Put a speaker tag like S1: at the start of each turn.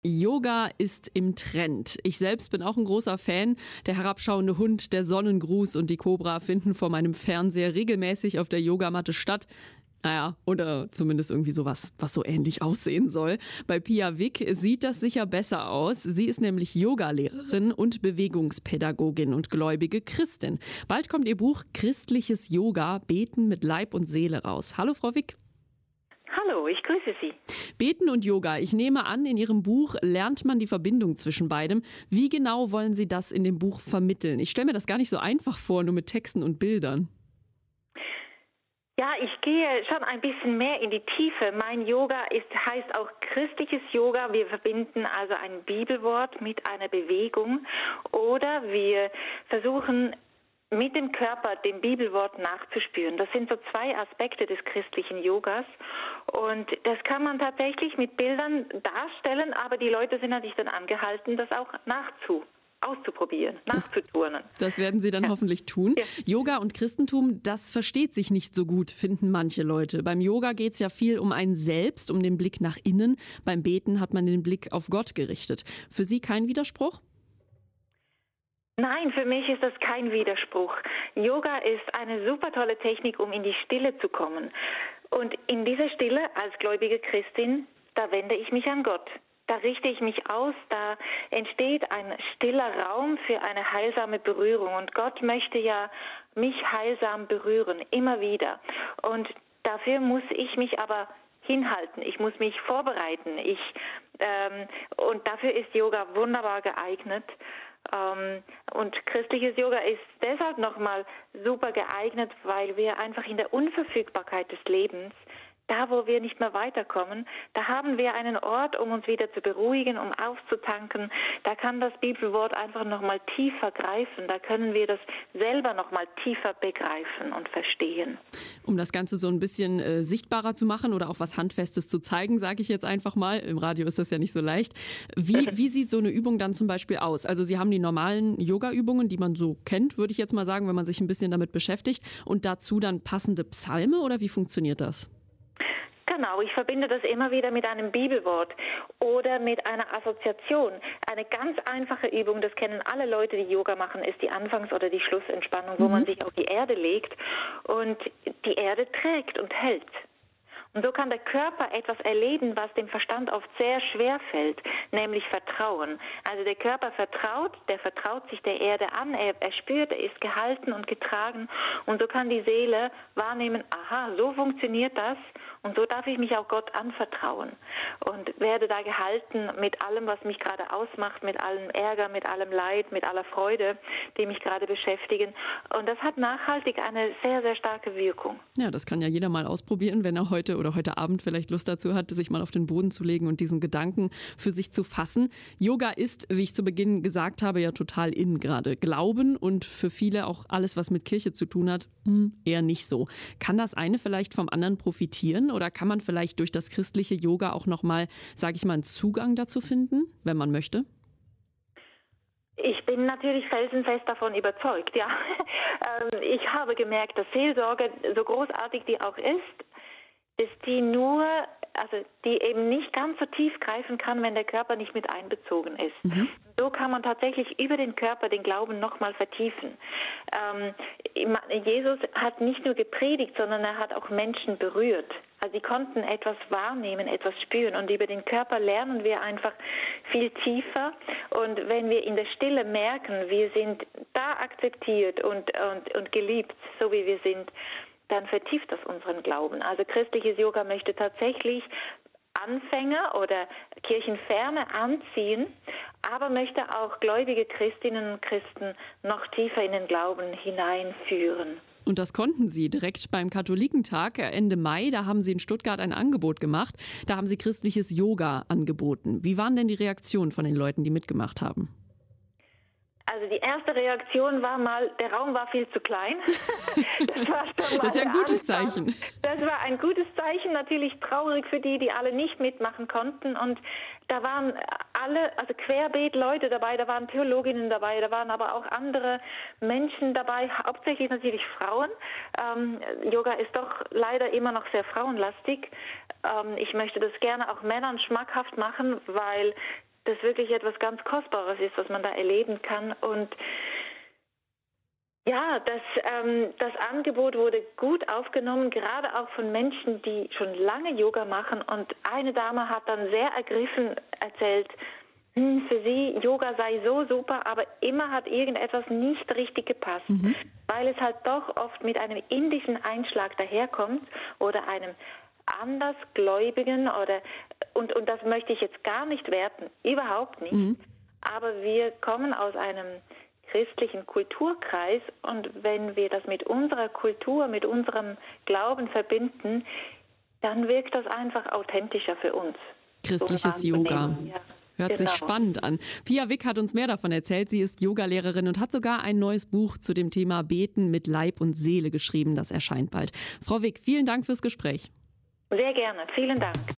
S1: Yoga ist im Trend. Ich selbst bin auch ein großer Fan. Der herabschauende Hund, der Sonnengruß und die Kobra finden vor meinem Fernseher regelmäßig auf der Yogamatte statt. Naja, oder zumindest irgendwie sowas, was so ähnlich aussehen soll. Bei Pia Wick sieht das sicher besser aus. Sie ist nämlich Yogalehrerin und Bewegungspädagogin und gläubige Christin. Bald kommt ihr Buch Christliches Yoga, Beten mit Leib und Seele raus. Hallo Frau Wick.
S2: Hallo, ich grüße Sie.
S1: Beten und Yoga. Ich nehme an, in Ihrem Buch lernt man die Verbindung zwischen beidem. Wie genau wollen Sie das in dem Buch vermitteln? Ich stelle mir das gar nicht so einfach vor, nur mit Texten und Bildern.
S2: Ja, ich gehe schon ein bisschen mehr in die Tiefe. Mein Yoga heißt auch christliches Yoga. Wir verbinden also ein Bibelwort mit einer Bewegung oder wir versuchen mit dem Körper dem Bibelwort nachzuspüren. Das sind so zwei Aspekte des christlichen Yogas und das kann man tatsächlich mit Bildern darstellen, aber die Leute sind natürlich dann angehalten, das auch auszuprobieren, nachzuturnen.
S1: Das werden Sie dann hoffentlich tun.
S2: Ja.
S1: Yoga und Christentum, das versteht sich nicht so gut, finden manche Leute. Beim Yoga geht es ja viel um einen selbst, um den Blick nach innen. Beim Beten hat man den Blick auf Gott gerichtet. Für Sie kein Widerspruch?
S2: Nein, für mich ist das kein Widerspruch. Yoga ist eine super tolle Technik, um in die Stille zu kommen. Und in dieser Stille als gläubige Christin, da wende ich mich an Gott. Da richte ich mich aus, da entsteht ein stiller Raum für eine heilsame Berührung. Und Gott möchte ja mich heilsam berühren, immer wieder. Und dafür muss ich mich aber hinhalten, ich muss mich vorbereiten. Und dafür ist Yoga wunderbar geeignet. Und christliches Yoga ist deshalb nochmal super geeignet, weil wir einfach in der Unverfügbarkeit des Lebens, da wo wir nicht mehr weiterkommen, da haben wir einen Ort, um uns wieder zu beruhigen, um aufzutanken. Da kann das Bibelwort einfach nochmal tiefer greifen. Da können wir das selber nochmal tiefer begreifen und verstehen.
S1: Um das Ganze so ein bisschen sichtbarer zu machen oder auch was Handfestes zu zeigen, sage ich jetzt einfach mal. Im Radio ist das ja nicht so leicht. Wie sieht so eine Übung dann zum Beispiel aus? Also Sie haben die normalen Yoga-Übungen, die man so kennt, würde ich jetzt mal sagen, wenn man sich ein bisschen damit beschäftigt. Und dazu dann passende Psalme oder wie funktioniert das?
S2: Genau, ich verbinde das immer wieder mit einem Bibelwort oder mit einer Assoziation. Eine ganz einfache Übung, das kennen alle Leute, die Yoga machen, ist die Anfangs- oder die Schlussentspannung, wo man sich auf die Erde legt und die Erde trägt und hält. Und so kann der Körper etwas erleben, was dem Verstand oft sehr schwer fällt, nämlich Vertrauen. Also der Körper der vertraut sich der Erde an, er spürt, er ist gehalten und getragen und so kann die Seele wahrnehmen, aha, so funktioniert das und so darf ich mich auch Gott anvertrauen und werde da gehalten mit allem, was mich gerade ausmacht, mit allem Ärger, mit allem Leid, mit aller Freude, die mich gerade beschäftigen. Und das hat nachhaltig eine sehr, sehr starke Wirkung.
S1: Ja, das kann ja jeder mal ausprobieren, wenn er heute Abend vielleicht Lust dazu hat, sich mal auf den Boden zu legen und diesen Gedanken für sich zu fassen. Yoga ist, wie ich zu Beginn gesagt habe, ja total in gerade. Glauben und für viele auch alles, was mit Kirche zu tun hat, eher nicht so. Kann das eine vielleicht vom anderen profitieren oder kann man vielleicht durch das christliche Yoga auch nochmal, sage ich mal, einen Zugang dazu finden, wenn man möchte?
S2: Ich bin natürlich felsenfest davon überzeugt, ja. Ich habe gemerkt, dass Seelsorge, so großartig die auch ist, dass die eben nicht ganz so tief greifen kann, wenn der Körper nicht mit einbezogen ist. So kann man tatsächlich über den Körper den Glauben nochmal vertiefen. Jesus hat nicht nur gepredigt, sondern er hat auch Menschen berührt. Also sie konnten etwas wahrnehmen, etwas spüren und über den Körper lernen wir einfach viel tiefer. Und wenn wir in der Stille merken, wir sind da akzeptiert und geliebt, so wie wir sind, dann vertieft das unseren Glauben. Also christliches Yoga möchte tatsächlich Anfänger oder Kirchenferne anziehen, aber möchte auch gläubige Christinnen und Christen noch tiefer in den Glauben hineinführen.
S1: Und das konnten Sie direkt beim Katholikentag Ende Mai. Da haben Sie in Stuttgart ein Angebot gemacht. Da haben Sie christliches Yoga angeboten. Wie waren denn die Reaktionen von den Leuten, die mitgemacht haben?
S2: Also die erste Reaktion war mal, der Raum war viel zu klein. Das war schon mal
S1: das ist ja ein gutes Zeichen.
S2: Das war ein gutes Zeichen, natürlich traurig für die alle nicht mitmachen konnten. Und da waren alle, also querbeet Leute dabei, da waren Theologinnen dabei, da waren aber auch andere Menschen dabei, hauptsächlich natürlich Frauen. Yoga ist doch leider immer noch sehr frauenlastig. Ich möchte das gerne auch Männern schmackhaft machen, weil das wirklich etwas ganz Kostbares ist, was man da erleben kann. Und ja, das Angebot wurde gut aufgenommen, gerade auch von Menschen, die schon lange Yoga machen. Und eine Dame hat dann sehr ergriffen erzählt, für sie Yoga sei so super, aber immer hat irgendetwas nicht richtig gepasst, weil es halt doch oft mit einem indischen Einschlag daherkommt oder einem Andersgläubigen und das möchte ich jetzt gar nicht werten, überhaupt nicht. Aber wir kommen aus einem christlichen Kulturkreis und wenn wir das mit unserer Kultur, mit unserem Glauben verbinden, dann wirkt das einfach authentischer für uns.
S1: Christliches Yoga. Ja. Hört sich spannend an. Pia Wick hat uns mehr davon erzählt. Sie ist Yogalehrerin und hat sogar ein neues Buch zu dem Thema Beten mit Leib und Seele geschrieben. Das erscheint bald. Frau Wick, vielen Dank fürs Gespräch.
S2: Sehr gerne. Vielen Dank.